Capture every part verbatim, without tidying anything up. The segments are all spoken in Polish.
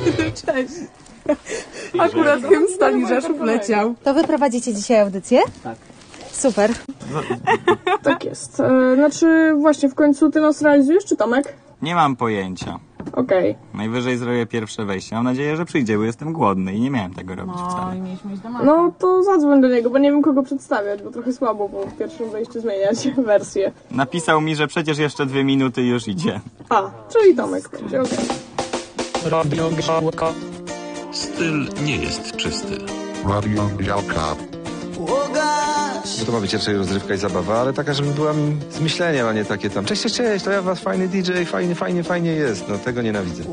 Cześć. Akurat hymn Stali Rzeszów leciał. To wy prowadzicie dzisiaj audycję? Tak. Super. Tak jest. E, znaczy właśnie w końcu ty nas realizujesz, czy Tomek? Nie mam pojęcia. Okej. Okay. Najwyżej zrobię pierwsze wejście. Mam nadzieję, że przyjdzie, bo jestem głodny i nie miałem tego robić no, wcale. I mieliśmy iść do Marka. No to zadzwoń do niego, bo nie wiem kogo przedstawiać, bo trochę słabo po pierwszym wejściu zmieniać wersję. Napisał mi, że przecież jeszcze dwie minuty i już idzie. A, czyli Tomek będzie, okej. Radio Grzałka. Styl nie jest czysty. Radio Grzałka. Że to ma być raczej rozrywka i zabawa, ale taka, żeby była z myśleniem, a nie takie tam cześć, cześć, cześć, to ja was fajny D J, fajnie, fajnie, fajnie jest. No tego nienawidzę.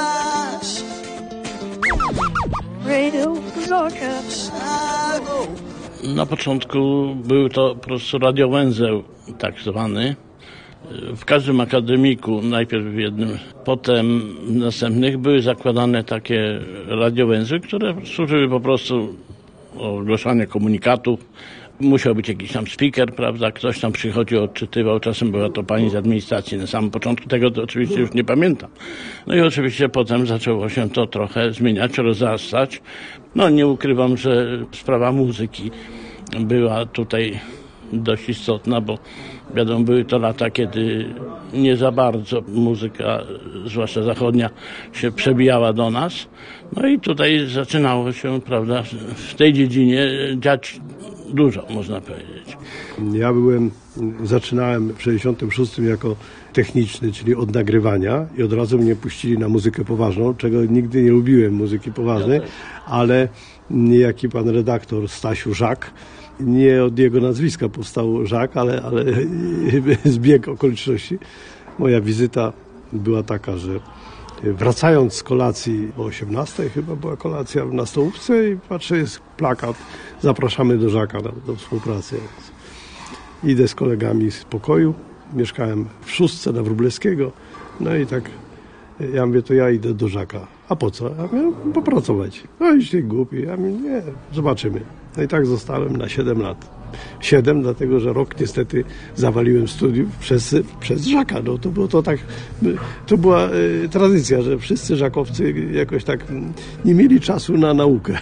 Na początku był to po prostu radiowęzeł tak zwany. W każdym akademiku, najpierw w jednym, potem w następnych były zakładane takie radiowęzły, które służyły po prostu ogłaszanie komunikatów. Musiał być jakiś tam speaker, prawda, ktoś tam przychodził, odczytywał, czasem była to pani z administracji. Na samym początku tego to oczywiście już nie pamiętam. No i oczywiście potem zaczęło się to trochę zmieniać, rozrastać. No nie ukrywam, że sprawa muzyki była tutaj dość istotna, bo wiadomo, były to lata, kiedy nie za bardzo muzyka, zwłaszcza zachodnia, się przebijała do nas. No i tutaj zaczynało się, prawda, w tej dziedzinie dziać dużo, można powiedzieć. Ja byłem, zaczynałem w sześćdziesiątym szóstym jako techniczny, czyli od nagrywania i od razu mnie puścili na muzykę poważną, czego nigdy nie lubiłem, muzyki poważnej, ale niejaki pan redaktor Stasiu Żak, nie od jego nazwiska powstał Żak, ale, ale zbieg okoliczności. Moja wizyta była taka, że wracając z kolacji o osiemnastej chyba była kolacja na stołówce i patrzę, jest plakat, zapraszamy do Żaka do, do współpracy. Idę z kolegami z pokoju, mieszkałem w szóstce na Wróblewskiego, no i tak ja mówię, to ja idę do Żaka. A po co? Ja mówię, popracować. No i ty głupi. Ja mówię, nie, zobaczymy. No i tak zostałem na siedem lat. siedem, dlatego że rok niestety zawaliłem studiów przez, przez Żaka. No to było to tak, to była e, tradycja, że wszyscy żakowcy jakoś tak nie mieli czasu na naukę.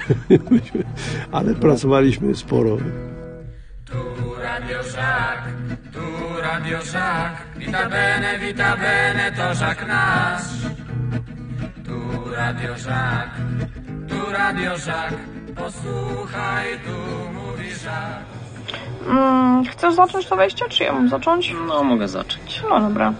Ale pracowaliśmy sporo. Tu Radio Żak, tu Radio Żak, vita bene, vita bene, to Żak nasz. Tu Radio Żak, tu Radio Żak, posłuchaj, tu mówi Żak. Mm, chcesz zacząć to wejście, czy ja mam zacząć? No, mogę zacząć. No dobra.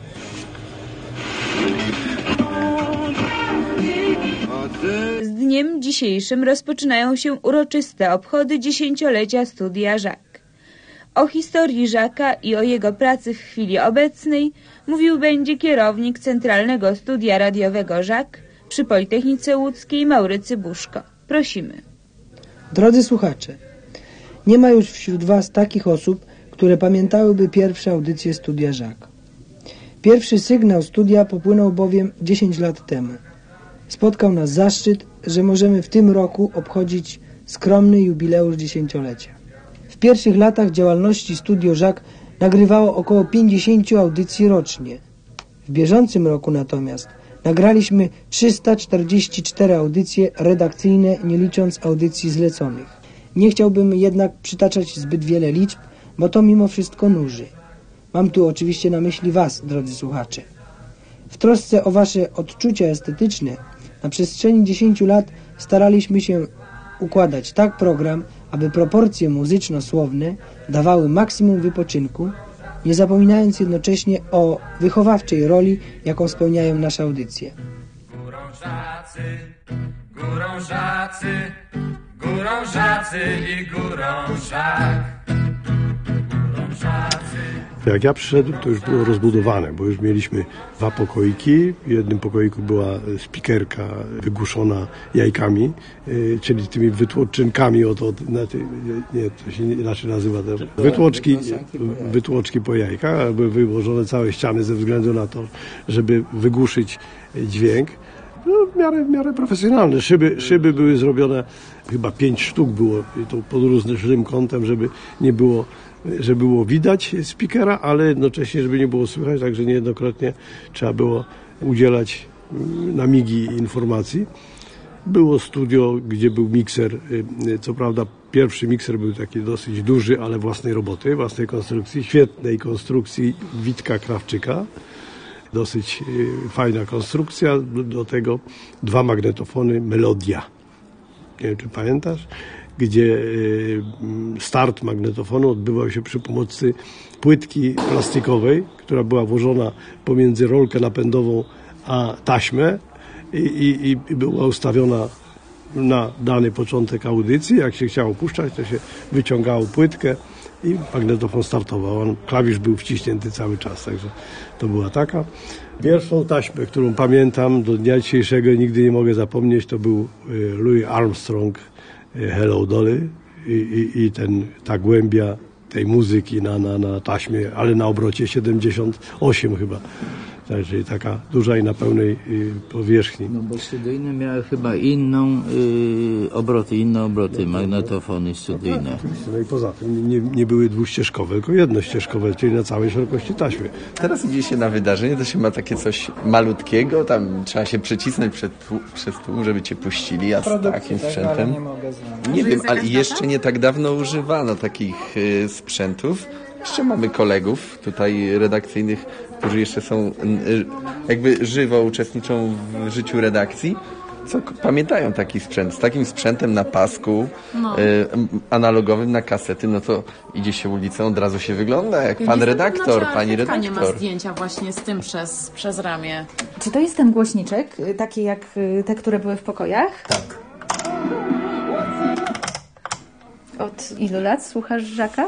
Z dniem dzisiejszym rozpoczynają się uroczyste obchody dziesięciolecia Studia Żak. O historii Żaka i o jego pracy w chwili obecnej mówił będzie kierownik Centralnego Studia Radiowego Żak przy Politechnice Łódzkiej Maurycy Buszko. Prosimy. Drodzy słuchacze, nie ma już wśród Was takich osób, które pamiętałyby pierwsze audycje Studia Żak. Pierwszy sygnał studia popłynął bowiem dziesięć lat temu. Spotkał nas zaszczyt, że możemy w tym roku obchodzić skromny jubileusz dziesięciolecia. W pierwszych latach działalności Studio Żak nagrywało około pięćdziesiąt audycji rocznie. W bieżącym roku natomiast nagraliśmy trzysta czterdzieści cztery audycje redakcyjne, nie licząc audycji zleconych. Nie chciałbym jednak przytaczać zbyt wiele liczb, bo to mimo wszystko nuży. Mam tu oczywiście na myśli Was, drodzy słuchacze. W trosce o Wasze odczucia estetyczne na przestrzeni dziesięciu lat staraliśmy się układać tak program, aby proporcje muzyczno-słowne dawały maksimum wypoczynku, nie zapominając jednocześnie o wychowawczej roli, jaką spełniają nasze audycje. Górą Żacy, górą Żacy, górą Żacy i górą Żak. Górą Żacy. Jak ja przyszedłem, to już było rozbudowane, bo już mieliśmy dwa pokoiki. W jednym pokoiku była spikerka wygłuszona jajkami, yy, czyli tymi wytłoczynkami od, od na ty, nie, to się inaczej nazywa, te wytłoczki, wytłoczki po jajkach, były wyłożone całe ściany ze względu na to, żeby wygłuszyć dźwięk. No, w miarę, w miarę profesjonalne. Szyby, szyby były zrobione, chyba pięć sztuk było, to pod różnym kątem, żeby nie było żeby było widać speakera, ale jednocześnie, żeby nie było słychać, także niejednokrotnie trzeba było udzielać na migi informacji. Było studio, gdzie był mikser. Co prawda pierwszy mikser był taki dosyć duży, ale własnej roboty, własnej konstrukcji, świetnej konstrukcji Witka Krawczyka. Dosyć fajna konstrukcja. Do tego dwa magnetofony Melodia. Nie wiem, czy pamiętasz? Gdzie start magnetofonu odbywał się przy pomocy płytki plastikowej, która była włożona pomiędzy rolkę napędową a taśmę i, i, i była ustawiona na dany początek audycji. Jak się chciało puszczać, to się wyciągało płytkę i magnetofon startował. On, klawisz był wciśnięty cały czas, także to była taka. Pierwszą taśmę, którą pamiętam do dnia dzisiejszego, nigdy nie mogę zapomnieć, to był Louis Armstrong, Hello Dolly i, i, i ten, ta głębia tej muzyki na, na, na taśmie, ale na obrocie siedemdziesiąt osiem chyba. Także taka duża i na pełnej y, powierzchni. No bo studyjne miały chyba inną y, obroty, inne obroty, magnetofony studyjne. No, no i poza tym nie, nie były dwuścieżkowe, tylko jednościeżkowe, czyli na całej szerokości taśmy. Teraz idzie się na wydarzenie, to się ma takie coś malutkiego, tam trzeba się przycisnąć przed tłum, przez tłum, żeby cię puścili, a z takim sprzętem... Nie mogę znaleźć. Nie wiem, ale jeszcze nie tak dawno używano takich y, sprzętów. Jeszcze mamy kolegów tutaj redakcyjnych, którzy jeszcze są y, jakby żywo uczestniczą w życiu redakcji, co pamiętają taki sprzęt. Z takim sprzętem na pasku no. y, analogowym na kasety, no to idzie się ulicą, od razu się wygląda jak pan redaktor, pani redaktor. Nie ma zdjęcia właśnie z tym przez, przez ramię. Czy to jest ten głośniczek, taki jak te, które były w pokojach? Tak. Od ilu lat słuchasz Żaka?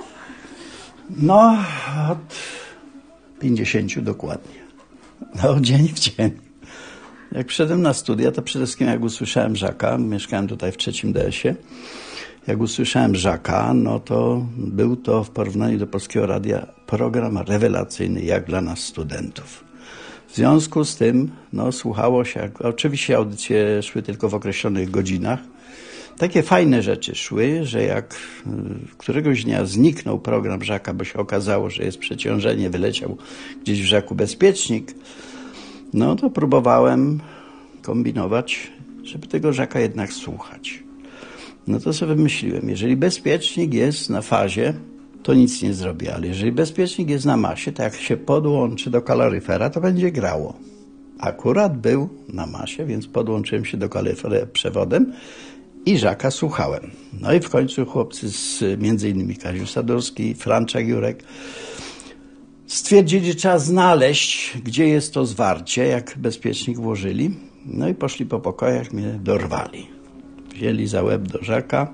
No, od pięćdziesięciu dokładnie. No, dzień w dzień. Jak przyszedłem na studia, to przede wszystkim jak usłyszałem Żaka, mieszkałem tutaj w trzecim D S ie, jak usłyszałem Żaka, no to był to w porównaniu do Polskiego Radia program rewelacyjny, jak dla nas studentów. W związku z tym, no, słuchało się, jak, oczywiście audycje szły tylko w określonych godzinach. Takie fajne rzeczy szły, że jak któregoś dnia zniknął program Żaka, bo się okazało, że jest przeciążenie, wyleciał gdzieś w Żaku bezpiecznik, no to próbowałem kombinować, żeby tego Żaka jednak słuchać. No to sobie wymyśliłem, jeżeli bezpiecznik jest na fazie, to nic nie zrobię, ale jeżeli bezpiecznik jest na masie, to jak się podłączy do kaloryfera, to będzie grało. Akurat był na masie, więc podłączyłem się do kaloryfera przewodem i Żaka słuchałem. No i w końcu chłopcy z między innymi Kaziu Sadurski, Franczak Jurek stwierdzili, że trzeba znaleźć, gdzie jest to zwarcie, jak bezpiecznik włożyli. No i poszli po pokojach, mnie dorwali. Wzięli za łeb do Żaka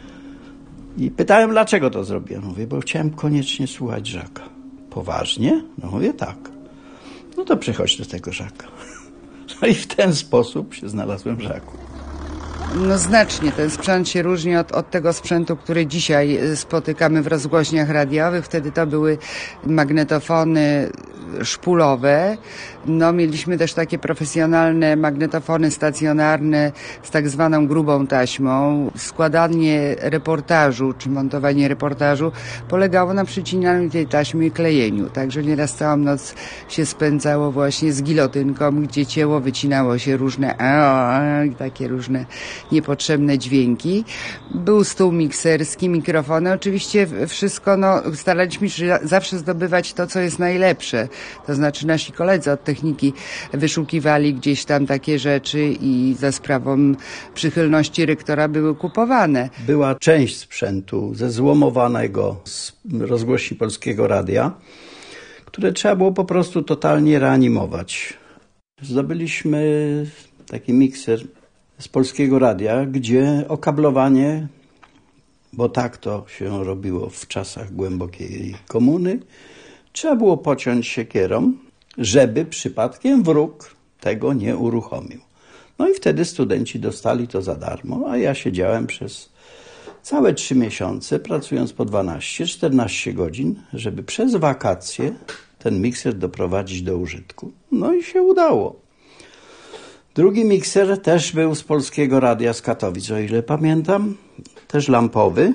i pytałem, dlaczego to zrobiłem. Mówię, bo chciałem koniecznie słuchać Żaka. Poważnie? No mówię, tak. No to przychodź do tego Żaka. No i w ten sposób się znalazłem w Żaku. No znacznie. Ten sprzęt się różni od, od tego sprzętu, który dzisiaj spotykamy w rozgłośniach radiowych. Wtedy to były magnetofony szpulowe. No mieliśmy też takie profesjonalne magnetofony stacjonarne z tak zwaną grubą taśmą. Składanie reportażu, czy montowanie reportażu polegało na przycinaniu tej taśmy i klejeniu. Także nieraz całą noc się spędzało właśnie z gilotynką, gdzie cięło, wycinało się różne i takie różne niepotrzebne dźwięki. Był stół mikserski, mikrofony. Oczywiście wszystko, no, staraliśmy się zawsze zdobywać to, co jest najlepsze. To znaczy nasi koledzy od techniki wyszukiwali gdzieś tam takie rzeczy i za sprawą przychylności rektora były kupowane. Była część sprzętu ze złomowanego z rozgłośni Polskiego Radia, które trzeba było po prostu totalnie reanimować. Zdobyliśmy taki mikser z Polskiego Radia, gdzie okablowanie, bo tak to się robiło w czasach głębokiej komuny, trzeba było pociąć siekierą, żeby przypadkiem wróg tego nie uruchomił. No i wtedy studenci dostali to za darmo, a ja siedziałem przez całe trzy miesiące, pracując po dwanaście czternaście godzin, żeby przez wakacje ten mikser doprowadzić do użytku. No i się udało. Drugi mikser też był z Polskiego Radia z Katowic, o ile pamiętam, też lampowy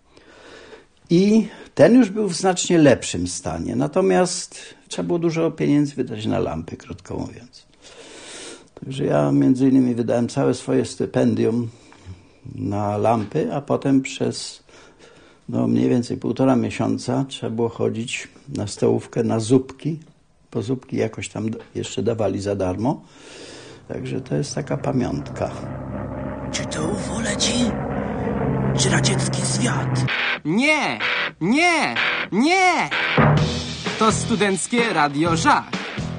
i ten już był w znacznie lepszym stanie, natomiast trzeba było dużo pieniędzy wydać na lampy, krótko mówiąc. Także ja między innymi wydałem całe swoje stypendium na lampy, a potem przez no, mniej więcej półtora miesiąca trzeba było chodzić na stołówkę na zupki, bo zupki jakoś tam jeszcze dawali za darmo. Także to jest taka pamiątka. Czy to U F O leci? Czy radziecki zwiat? Nie! Nie! Nie! To studenckie Radio Żak.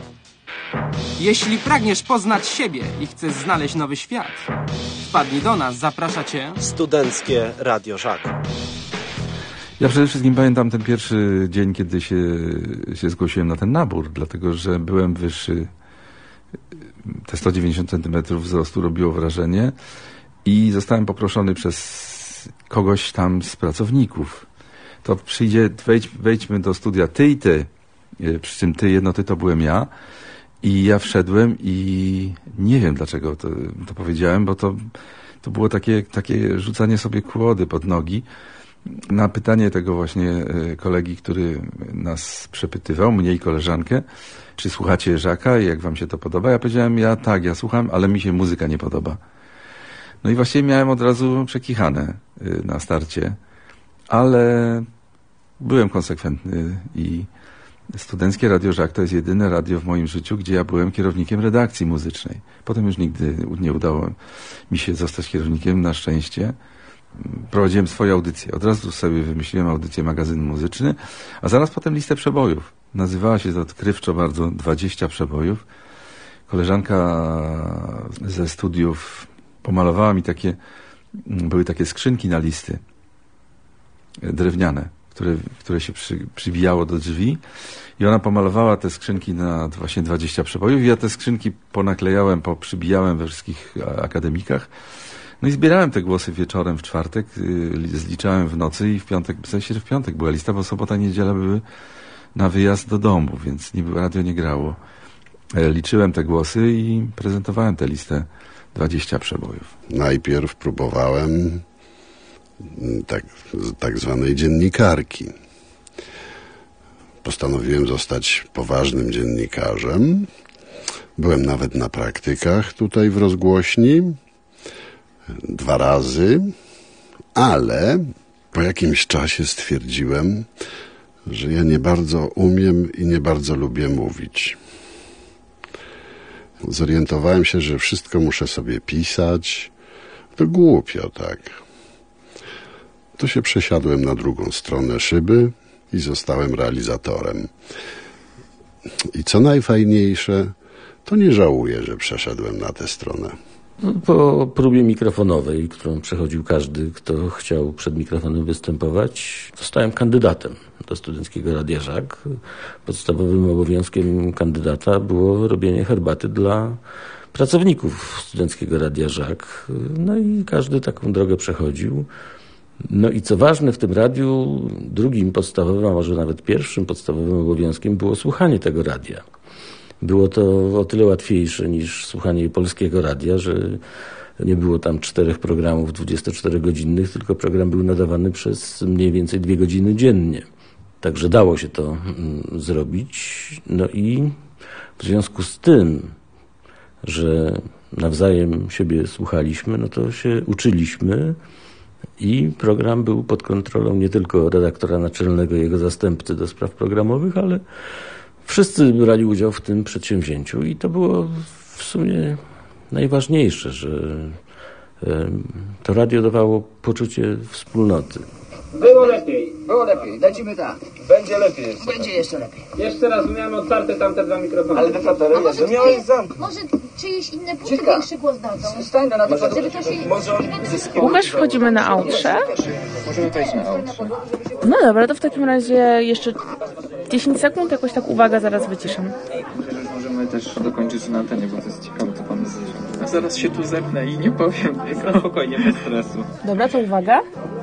Jeśli pragniesz poznać siebie i chcesz znaleźć nowy świat, wpadnij do nas, zaprasza Cię Studenckie Radio Żak. Ja przede wszystkim pamiętam ten pierwszy dzień, kiedy się, się zgłosiłem na ten nabór, dlatego że byłem wyższy. Te sto dziewięćdziesiąt centymetrów wzrostu robiło wrażenie i zostałem poproszony przez kogoś tam z pracowników. To przyjdzie, wejdź, wejdźmy do studia ty i ty. Przy czym ty, jedno ty to byłem ja. I ja wszedłem i nie wiem dlaczego to, to powiedziałem, bo to, to było takie, takie rzucanie sobie kłody pod nogi. Na pytanie tego właśnie kolegi, który nas przepytywał, mnie i koleżankę, czy słuchacie Żaka i jak wam się to podoba? Ja powiedziałem, ja tak, ja słucham, ale mi się muzyka nie podoba. No i właściwie miałem od razu przekichane na starcie, ale byłem konsekwentny i Studenckie Radio Żak to jest jedyne radio w moim życiu, gdzie ja byłem kierownikiem redakcji muzycznej. Potem już nigdy nie udało mi się zostać kierownikiem, na szczęście. Prowadziłem swoje audycje. Od razu sobie wymyśliłem audycję magazyn muzyczny, a zaraz potem listę przebojów. Nazywała się to odkrywczo bardzo dwadzieścia przebojów. Koleżanka ze studiów pomalowała mi takie, były takie skrzynki na listy drewniane, które, które się przy, przybijało do drzwi i ona pomalowała te skrzynki na właśnie dwadzieścia przebojów i ja te skrzynki ponaklejałem, poprzybijałem we wszystkich akademikach. No i zbierałem te głosy wieczorem w czwartek, zliczałem w nocy i w piątek, w sensie w piątek była lista, bo sobota, niedziela były na wyjazd do domu, więc nie, radio nie grało. Liczyłem te głosy i prezentowałem tę listę dwadzieścia przebojów. Najpierw próbowałem tak, tak zwanej dziennikarki. Postanowiłem zostać poważnym dziennikarzem. Byłem nawet na praktykach tutaj w rozgłośni. Dwa razy, ale po jakimś czasie stwierdziłem, że ja nie bardzo umiem i nie bardzo lubię mówić. Zorientowałem się, że wszystko muszę sobie pisać. To głupio, tak. To się przesiadłem na drugą stronę szyby i zostałem realizatorem. I co najfajniejsze, to nie żałuję, że przeszedłem na tę stronę. Po próbie mikrofonowej, którą przechodził każdy, kto chciał przed mikrofonem występować, zostałem kandydatem do Studenckiego Radia Żak. Podstawowym obowiązkiem kandydata było robienie herbaty dla pracowników Studenckiego Radia Żak. No i każdy taką drogę przechodził. No i co ważne w tym radiu, drugim podstawowym, a może nawet pierwszym podstawowym obowiązkiem było słuchanie tego radia. Było to o tyle łatwiejsze niż słuchanie polskiego radia, że nie było tam czterech programów dwudziestoczterogodzinnych, tylko program był nadawany przez mniej więcej dwie godziny dziennie. Także dało się to mm, zrobić. No i w związku z tym, że nawzajem siebie słuchaliśmy, no to się uczyliśmy i program był pod kontrolą nie tylko redaktora naczelnego i jego zastępcy do spraw programowych, ale wszyscy brali udział w tym przedsięwzięciu i to było w sumie najważniejsze, że to radio dawało poczucie wspólnoty. Było lepiej. Było lepiej, lecimy tak. Będzie lepiej jeszcze. Będzie jeszcze lepiej. Jeszcze raz miałem otwarte tamte dwa mikrofony. Ale defratery, A może miałeś zamknąć. Może czyjeś inne buty większy głos dadzą. Stań na Może, żeby to się... może Łukasz, wchodzimy na outrze. Możemy wejść na outrze. No dobra, to w takim razie jeszcze dziesięć sekund, jakoś tak uwaga, zaraz wyciszam. Możemy też dokończyć na antenie, bo to jest ciekawe, co pan zjedzie. A zaraz się tu zepnę i nie powiem. No, spokojnie, bez stresu. Dobra, to uwaga.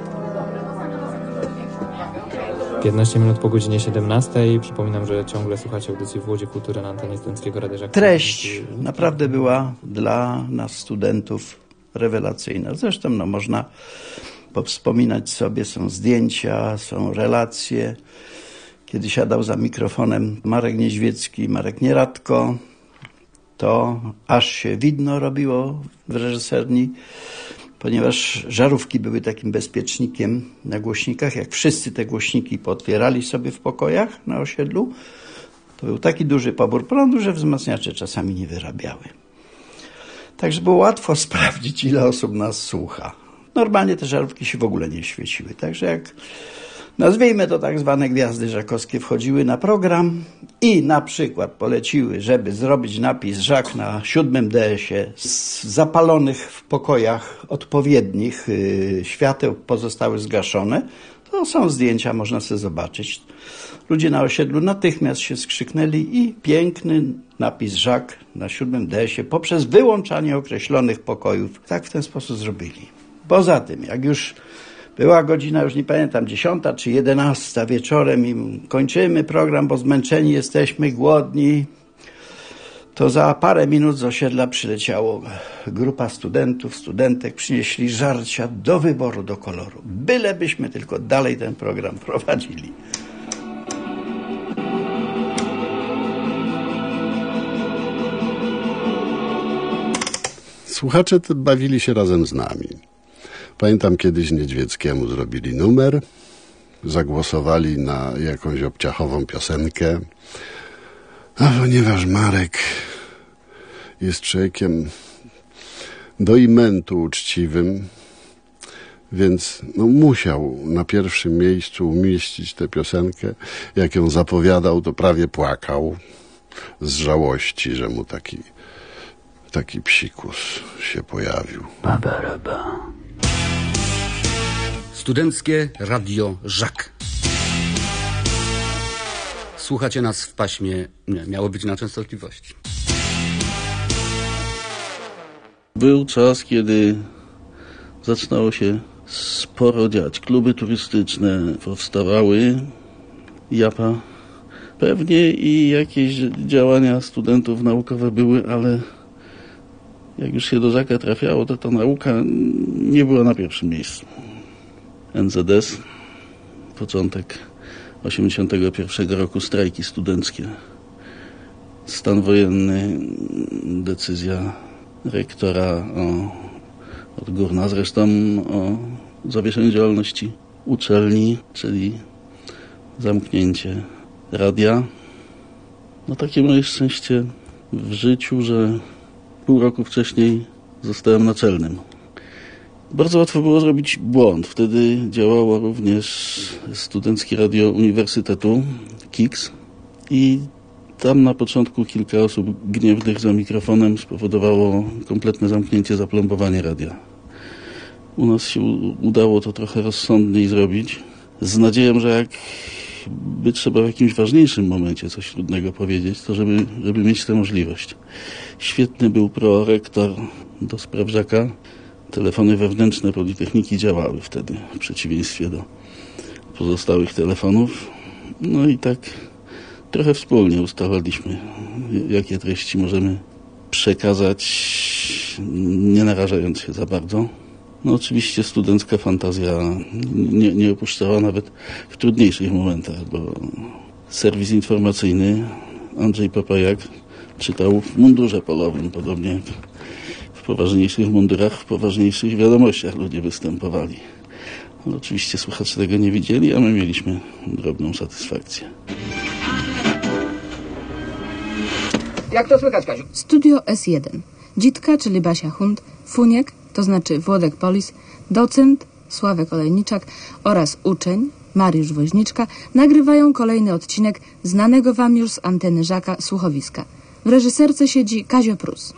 piętnaście minut po godzinie siedemnastej. Przypominam, że ciągle słuchacie audycji w Łodzi Kultury na antenie Studenckiego Radia Żak. Treść naprawdę była dla nas studentów rewelacyjna. Zresztą no, można powspominać sobie, są zdjęcia, są relacje. Kiedy siadał za mikrofonem Marek Niedźwiecki, Marek Nieradko, to aż się widno robiło w reżyserni, ponieważ żarówki były takim bezpiecznikiem na głośnikach. Jak wszyscy te głośniki podpierali sobie w pokojach na osiedlu, to był taki duży pobór prądu, że wzmacniacze czasami nie wyrabiały. Także było łatwo sprawdzić, ile osób nas słucha. Normalnie te żarówki się w ogóle nie świeciły. Także jak, nazwijmy to tak zwane gwiazdy żakowskie, wchodziły na program i na przykład poleciły, żeby zrobić napis Żak na siódmym D S-ie z zapalonych w pokojach odpowiednich yy, świateł pozostały zgaszone, to są zdjęcia, można sobie zobaczyć. Ludzie na osiedlu natychmiast się skrzyknęli i piękny napis Żak na siódmym D S-ie poprzez wyłączanie określonych pokojów tak w ten sposób zrobili. Poza tym, jak już była godzina, już nie pamiętam, dziesiąta czy jedenasta wieczorem i kończymy program, bo zmęczeni jesteśmy, głodni, to za parę minut z osiedla przyleciało grupa studentów, studentek, przynieśli żarcia do wyboru, do koloru. Bylebyśmy tylko dalej ten program prowadzili. Słuchacze bawili się razem z nami. Pamiętam, kiedyś Niedźwieckiemu zrobili numer, zagłosowali na jakąś obciachową piosenkę, a ponieważ Marek jest człowiekiem do imentu uczciwym, więc no, musiał na pierwszym miejscu umieścić tę piosenkę. Jak ją zapowiadał, to prawie płakał z żałości, że mu taki, taki psikus się pojawił. Babaraba. Studenckie Radio Żak. Słuchacie nas w paśmie, nie, miało być na częstotliwości. Był czas, kiedy zaczynało się sporo dziać. Kluby turystyczne powstawały, Japa. Pewnie i jakieś działania studentów naukowe były, ale jak już się do Żaka trafiało, to ta nauka nie była na pierwszym miejscu. N Z S, początek osiemdziesiątego pierwszego roku, strajki studenckie, stan wojenny, decyzja rektora o, odgórna zresztą o zawieszeniu działalności uczelni, czyli zamknięcie radia. No takie moje szczęście w życiu, że pół roku wcześniej zostałem naczelnym. Bardzo łatwo było zrobić błąd. Wtedy działało również Studenckie Radio Uniwersytetu, K I X, i tam na początku kilka osób gniewnych za mikrofonem spowodowało kompletne zamknięcie, zaplombowanie radia. U nas się udało to trochę rozsądniej zrobić, z nadzieją, że jak by trzeba w jakimś ważniejszym momencie coś trudnego powiedzieć, to żeby, żeby mieć tę możliwość. Świetny był prorektor do spraw Żaka. Telefony wewnętrzne Politechniki działały wtedy, w przeciwieństwie do pozostałych telefonów. No i tak trochę wspólnie ustalaliśmy, jakie treści możemy przekazać, nie narażając się za bardzo. No oczywiście studencka fantazja nie, nie opuszczała nawet w trudniejszych momentach, bo serwis informacyjny Andrzej Papajak czytał w mundurze polowym, podobnie jak w poważniejszych mundurach, w poważniejszych wiadomościach ludzie występowali. Ale oczywiście słuchacze tego nie widzieli, a my mieliśmy drobną satysfakcję. Jak to słychać, Kaziu? Studio S jeden. Dzitka, czyli Basia Hunt, Funiek, to znaczy Włodek Polis, docent Sławek Olejniczak oraz uczeń Mariusz Woźniczka nagrywają kolejny odcinek znanego wam już z anteny Żaka słuchowiska. W reżyserce siedzi Kazio Prus.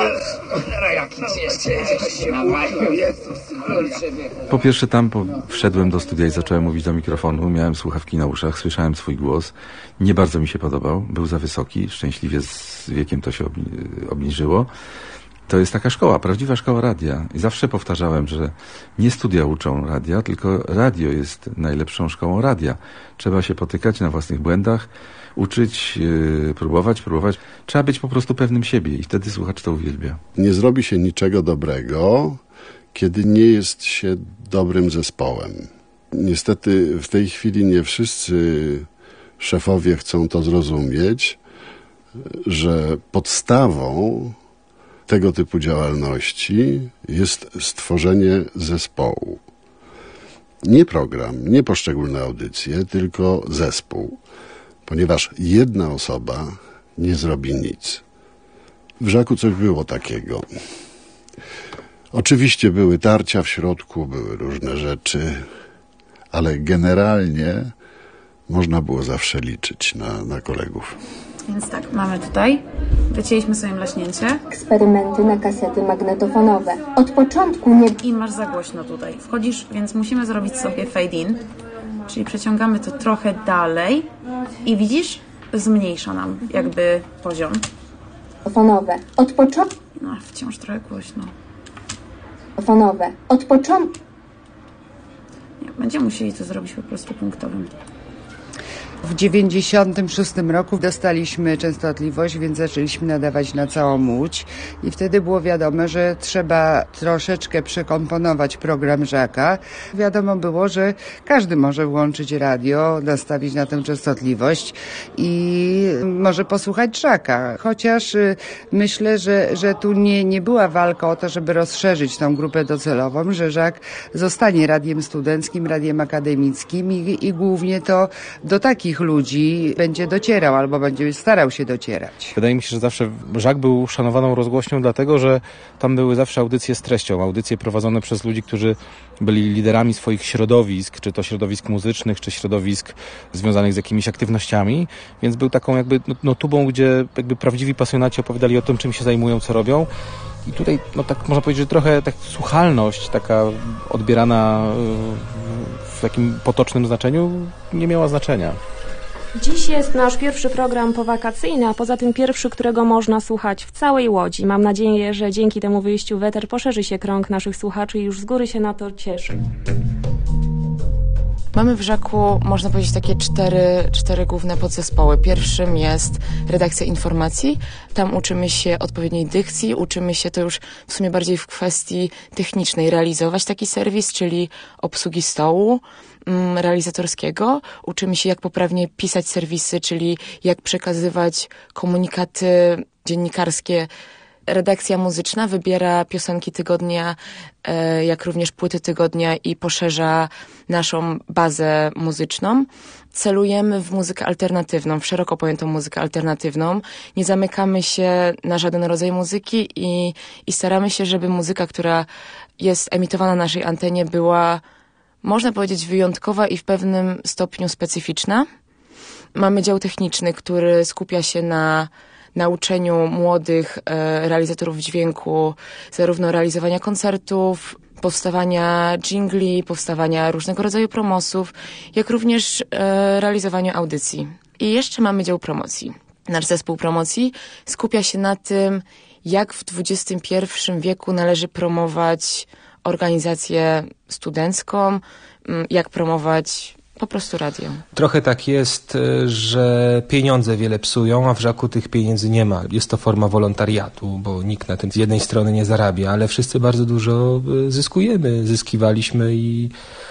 Po pierwsze tam po, wszedłem do studia i zacząłem mówić do mikrofonu. Miałem słuchawki na uszach, słyszałem swój głos. Nie bardzo mi się podobał. Był za wysoki. Szczęśliwie z wiekiem to się obni- obniżyło. To jest taka szkoła, prawdziwa szkoła radia. I zawsze powtarzałem, że nie studia uczą radia, tylko radio jest najlepszą szkołą radia. Trzeba się potykać na własnych błędach, uczyć, yy, próbować, próbować. Trzeba być po prostu pewnym siebie i wtedy słuchacz to uwielbia. Nie zrobi się niczego dobrego, kiedy nie jest się dobrym zespołem. Niestety w tej chwili nie wszyscy szefowie chcą to zrozumieć, że podstawą tego typu działalności jest stworzenie zespołu. Nie program, nie poszczególne audycje, tylko zespół, ponieważ jedna osoba nie zrobi nic. W Żaku coś było takiego. Oczywiście były tarcia w środku, były różne rzeczy, ale generalnie można było zawsze liczyć na, na kolegów. Więc tak, mamy tutaj, wycięliśmy sobie mlaśnięcie. Eksperymenty na kasety magnetofonowe. Od początku nie... I masz za głośno tutaj. Wchodzisz, więc musimy zrobić sobie fade in, czyli przeciągamy to trochę dalej i widzisz, zmniejsza nam jakby poziom. Fonowe. Od początku... No, wciąż trochę głośno. Fonowe. Od początku... Nie, będziemy musieli to zrobić po prostu punktowym. W dziewięćdziesiątym szóstym roku dostaliśmy częstotliwość, więc zaczęliśmy nadawać na całą Łódź i wtedy było wiadomo, że trzeba troszeczkę przekomponować program Żaka. Wiadomo było, że każdy może włączyć radio, nastawić na tę częstotliwość i może posłuchać Żaka. Chociaż myślę, że, że tu nie, nie była walka o to, żeby rozszerzyć tą grupę docelową, że Żak zostanie radiem studenckim, radiem akademickim i, i głównie to do takich ludzi będzie docierał albo będzie starał się docierać. Wydaje mi się, że zawsze Żak był szanowaną rozgłośnią, dlatego że tam były zawsze audycje z treścią, audycje prowadzone przez ludzi, którzy byli liderami swoich środowisk, czy to środowisk muzycznych, czy środowisk związanych z jakimiś aktywnościami, więc był taką jakby no, no, tubą, gdzie jakby prawdziwi pasjonaci opowiadali o tym, czym się zajmują, co robią. I tutaj, no tak można powiedzieć, że trochę tak słuchalność taka odbierana w takim potocznym znaczeniu nie miała znaczenia. Dziś jest nasz pierwszy program powakacyjny, a poza tym pierwszy, którego można słuchać w całej Łodzi. Mam nadzieję, że dzięki temu wyjściu w eter poszerzy się krąg naszych słuchaczy i już z góry się na to cieszę. Mamy w Żaku, można powiedzieć, takie cztery, cztery główne podzespoły. Pierwszym jest redakcja informacji. Tam uczymy się odpowiedniej dykcji, uczymy się to już w sumie bardziej w kwestii technicznej realizować taki serwis, czyli obsługi stołu mm, realizatorskiego. Uczymy się, jak poprawnie pisać serwisy, czyli jak przekazywać komunikaty dziennikarskie. Redakcja muzyczna wybiera piosenki tygodnia, jak również płyty tygodnia i poszerza naszą bazę muzyczną. Celujemy w muzykę alternatywną, w szeroko pojętą muzykę alternatywną. Nie zamykamy się na żaden rodzaj muzyki i, i staramy się, żeby muzyka, która jest emitowana na naszej antenie, była, można powiedzieć, wyjątkowa i w pewnym stopniu specyficzna. Mamy dział techniczny, który skupia się na nauczeniu młodych e, realizatorów dźwięku, zarówno realizowania koncertów, powstawania dżingli, powstawania różnego rodzaju promosów, jak również e, realizowaniu audycji. I jeszcze mamy dział promocji. Nasz zespół promocji skupia się na tym, jak w dwudziestym pierwszym wieku należy promować organizację studencką, jak promować po prostu radio. Trochę tak jest, że pieniądze wiele psują, a w Żaku tych pieniędzy nie ma. Jest to forma wolontariatu, bo nikt na tym z jednej strony nie zarabia, ale wszyscy bardzo dużo zyskujemy, zyskiwaliśmy i,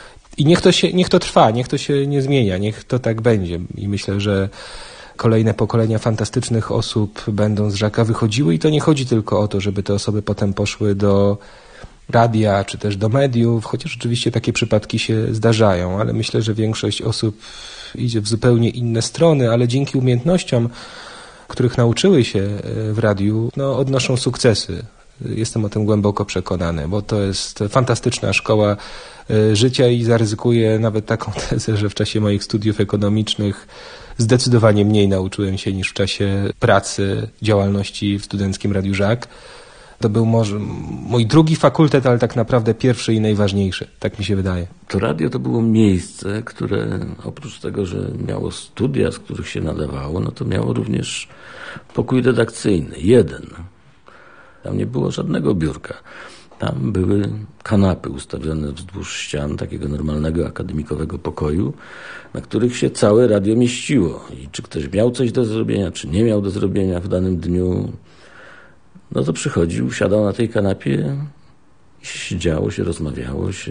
i niech to się, niech to trwa, niech to się nie zmienia, niech to tak będzie. I myślę, że kolejne pokolenia fantastycznych osób będą z Żaka wychodziły i to nie chodzi tylko o to, żeby te osoby potem poszły do radia, czy też do mediów, chociaż oczywiście takie przypadki się zdarzają, ale myślę, że większość osób idzie w zupełnie inne strony, ale dzięki umiejętnościom, których nauczyły się w radiu, no, odnoszą sukcesy. Jestem o tym głęboko przekonany, bo to jest fantastyczna szkoła życia i zaryzykuję nawet taką tezę, że w czasie moich studiów ekonomicznych zdecydowanie mniej nauczyłem się niż w czasie pracy, działalności w Studenckim Radiu Żak. To był może mój drugi fakultet, ale tak naprawdę pierwszy i najważniejszy. Tak mi się wydaje. To radio to było miejsce, które oprócz tego, że miało studia, z których się nadawało, no to miało również pokój redakcyjny. Jeden. Tam nie było żadnego biurka. Tam były kanapy ustawione wzdłuż ścian takiego normalnego akademikowego pokoju, na których się całe radio mieściło. I czy ktoś miał coś do zrobienia, czy nie miał do zrobienia w danym dniu, no to przychodził, siadał na tej kanapie i się działo, się rozmawiało, się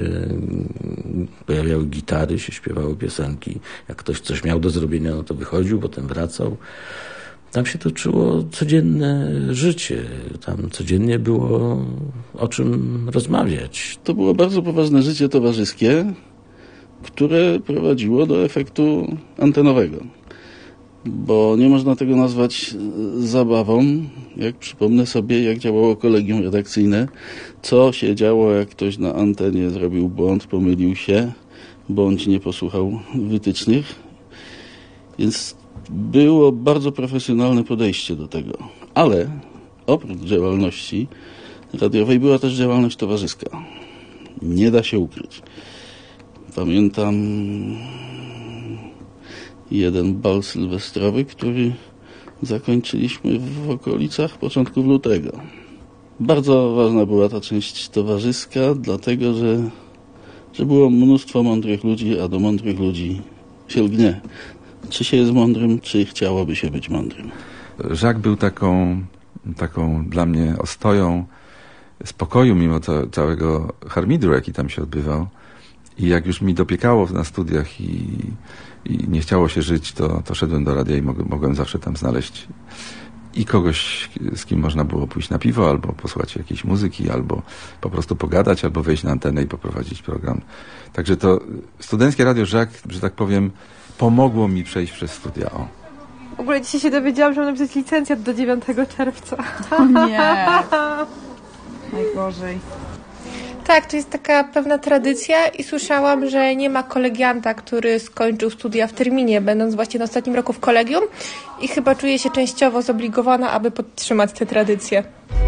pojawiały gitary, się śpiewały piosenki. Jak ktoś coś miał do zrobienia, no to wychodził, potem wracał. Tam się toczyło codzienne życie. Tam codziennie było o czym rozmawiać. To było bardzo poważne życie towarzyskie, które prowadziło do efektu antenowego. Bo nie można tego nazwać zabawą, jak przypomnę sobie, jak działało kolegium redakcyjne, co się działo, jak ktoś na antenie zrobił błąd, pomylił się, bądź nie posłuchał wytycznych. Więc było bardzo profesjonalne podejście do tego. Ale oprócz działalności radiowej była też działalność towarzyska. Nie da się ukryć. Pamiętam jeden bal sylwestrowy, który zakończyliśmy w okolicach początków lutego. Bardzo ważna była ta część towarzyska, dlatego że, że było mnóstwo mądrych ludzi, a do mądrych ludzi się lgnie. Czy się jest mądrym, czy chciałoby się być mądrym. Jacques był taką, taką dla mnie ostoją spokoju mimo to, całego harmidru, jaki tam się odbywał. I jak już mi dopiekało na studiach i, i nie chciało się żyć, to, to szedłem do radia i mogłem, mogłem zawsze tam znaleźć i kogoś, z kim można było pójść na piwo, albo posłuchać jakiejś muzyki, albo po prostu pogadać, albo wejść na antenę i poprowadzić program. Także to studenckie Radio Jacques, że tak powiem, pomogło mi przejść przez studia. O. W ogóle dzisiaj się dowiedziałam, że mam napisać licencjat do dziewiątego czerwca. O nie. Najgorzej. Tak, to jest taka pewna tradycja i słyszałam, że nie ma kolegianta, który skończył studia w terminie, będąc właśnie na ostatnim roku w kolegium i chyba czuję się częściowo zobligowana, aby podtrzymać tę tradycję.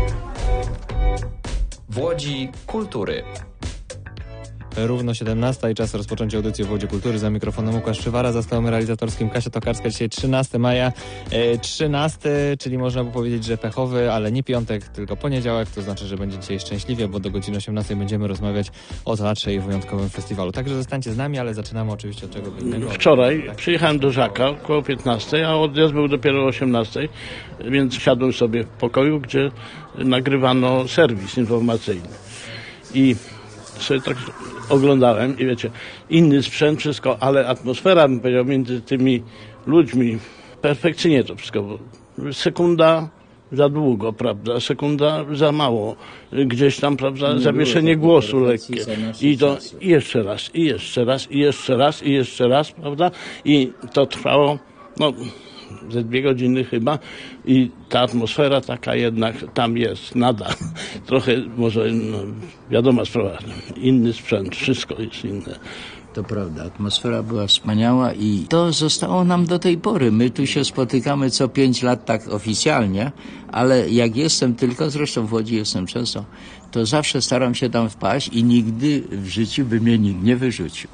W Łodzi Kultury. Równo siedemnasta i czas rozpocząć audycję w Łodzi Kultury. Za mikrofonem Łukasz Szywara, za stołem realizatorskim Kasia Tokarska. Dzisiaj trzynastego maja. E, trzynasty, czyli można by powiedzieć, że pechowy, ale nie piątek, tylko poniedziałek. To znaczy, że będzie dzisiaj szczęśliwie, bo do godziny osiemnastej będziemy rozmawiać o teatrze i wyjątkowym festiwalu. Także zostańcie z nami, ale zaczynamy oczywiście od czego innego. Wczoraj tak? Przyjechałem do Żaka około piętnastej, a odjazd był dopiero o osiemnastej, więc siadłem sobie w pokoju, gdzie nagrywano serwis informacyjny. I sobie tak oglądałem i wiecie, inny sprzęt, wszystko, ale atmosfera, bym powiedział, między tymi ludźmi, perfekcyjnie to wszystko było. Sekunda za długo, prawda, sekunda za mało, gdzieś tam, prawda, nie zawieszenie głosu lekkie. I to i jeszcze raz, i jeszcze raz, i jeszcze raz, i jeszcze raz, prawda, i to trwało, no, ze dwie godziny chyba i ta atmosfera taka jednak tam jest, nadal. Trochę może, no, wiadoma sprawa, inny sprzęt, wszystko jest inne. To prawda, atmosfera była wspaniała i to zostało nam do tej pory. My tu się spotykamy co pięć lat tak oficjalnie, ale jak jestem tylko, zresztą w Łodzi jestem często, to zawsze staram się tam wpaść i nigdy w życiu by mnie nikt nie wyrzucił.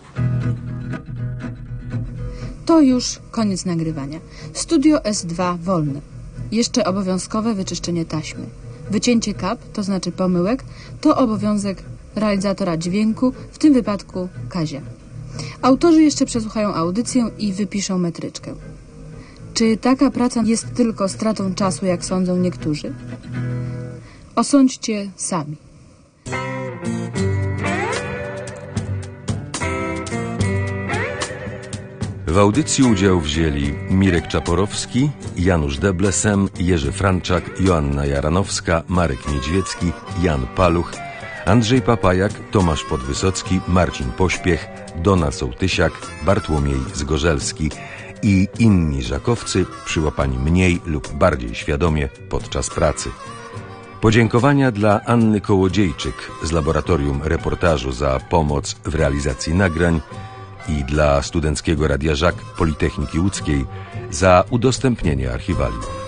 To już koniec nagrywania. Studio S dwa wolne. Jeszcze obowiązkowe wyczyszczenie taśmy. Wycięcie kap, to znaczy pomyłek, to obowiązek realizatora dźwięku, w tym wypadku Kazia. Autorzy jeszcze przesłuchają audycję i wypiszą metryczkę. Czy taka praca jest tylko stratą czasu, jak sądzą niektórzy? Osądźcie sami. W audycji udział wzięli Mirek Czaporowski, Janusz Deblesem, Jerzy Franczak, Joanna Jaranowska, Marek Niedźwiecki, Jan Paluch, Andrzej Papajak, Tomasz Podwysocki, Marcin Pośpiech, Dona Sołtysiak, Bartłomiej Zgorzelski i inni żakowcy przyłapani mniej lub bardziej świadomie podczas pracy. Podziękowania dla Anny Kołodziejczyk z Laboratorium Reportażu za pomoc w realizacji nagrań i dla Studenckiego Radia Żak Politechniki Łódzkiej za udostępnienie archiwaliów.